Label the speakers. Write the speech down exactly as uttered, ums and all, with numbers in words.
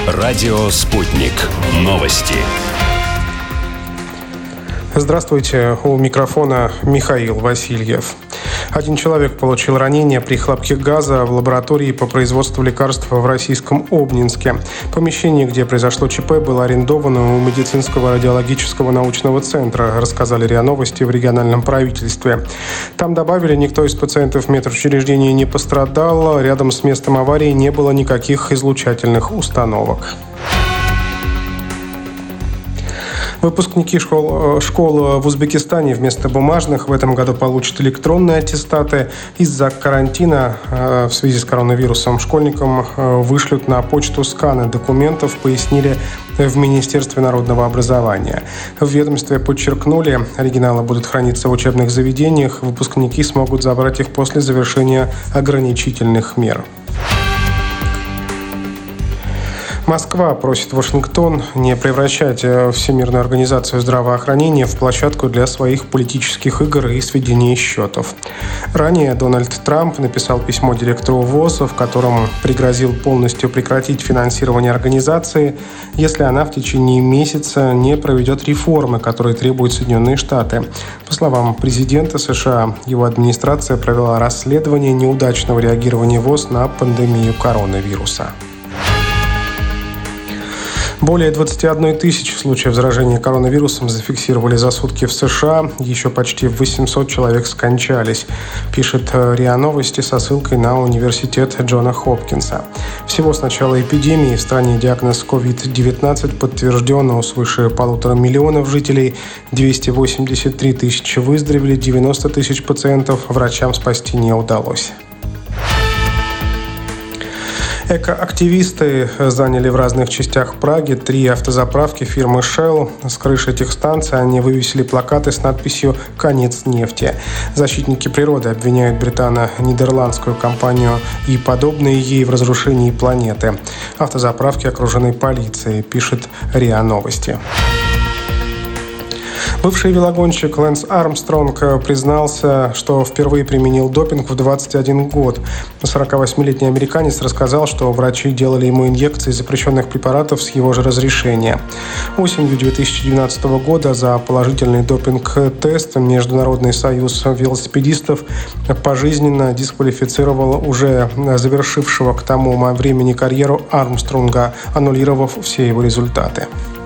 Speaker 1: Радио «Спутник». Новости.
Speaker 2: Здравствуйте, у микрофона Михаил Васильев. Один человек получил ранение при хлопке газа в лаборатории по производству лекарств в российском Обнинске. Помещение, где произошло ЧП, было арендовано у медицинского радиологического научного центра, рассказали РИА Новости в региональном правительстве. Там добавили, никто из пациентов медучреждения не пострадал, рядом с местом аварии не было никаких излучательных установок. Выпускники школ, школ в Узбекистане вместо бумажных в этом году получат электронные аттестаты. Из-за карантина в связи с коронавирусом школьникам вышлют на почту сканы документов, пояснили в Министерстве народного образования. В ведомстве подчеркнули, оригиналы будут храниться в учебных заведениях, выпускники смогут забрать их после завершения ограничительных мер. Москва просит Вашингтон не превращать Всемирную организацию здравоохранения в площадку для своих политических игр и сведения счетов. Ранее Дональд Трамп написал письмо директору ВОЗ, в котором пригрозил полностью прекратить финансирование организации, если она в течение месяца не проведет реформы, которые требуют Соединенные Штаты. По словам президента США, его администрация провела расследование неудачного реагирования ВОЗ на пандемию коронавируса. Более двадцать одна тысяча случаев заражения коронавирусом зафиксировали за сутки в США. Еще почти восемьсот человек скончались, пишет РИА Новости со ссылкой на университет Джона Хопкинса. Всего с начала эпидемии в стране диагноз ковид девятнадцать подтвержден у свыше полутора миллионов жителей. двести восемьдесят три тысячи выздоровели, девяносто тысяч пациентов врачам спасти не удалось. Экоактивисты заняли в разных частях Праги три автозаправки фирмы Shell. С крыши этих станций они вывесили плакаты с надписью «Конец нефти». Защитники природы обвиняют британо-нидерландскую компанию и подобные ей в разрушении планеты. Автозаправки окружены полицией, пишет РИА Новости. Бывший велогонщик Лэнс Армстронг признался, что впервые применил допинг в двадцать один год. сорокавосьмилетний американец рассказал, что врачи делали ему инъекции запрещенных препаратов с его же разрешения. Осенью две тысячи двенадцатого года за положительный допинг-тест Международный союз велосипедистов пожизненно дисквалифицировал уже завершившего к тому времени карьеру Армстронга, аннулировав все его результаты.